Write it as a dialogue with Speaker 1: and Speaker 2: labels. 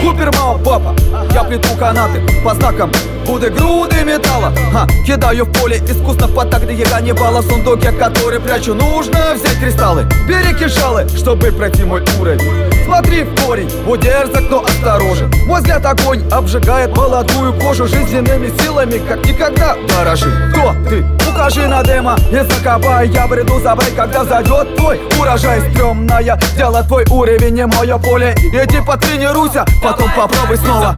Speaker 1: супер мама папа. Я плету канаты по знакам буды груды металла. Кидаю в поле искусно в потакные Ганнибала. В сундуке, который прячу, нужно взять кристаллы. Бери кинжалы, чтобы пройти мой уровень. Смотри в корень, будь дерзок, но осторожен. Мой взгляд огонь обжигает молодую кожу. Жизненными силами, как никогда дорожи. Кто ты? Укажи на демо и закопай. Я бреду за брейк, когда зайдет твой урожай. Стрёмное дело, твой уровень не мое поле. Иди потренируйся, потом попробуй снова.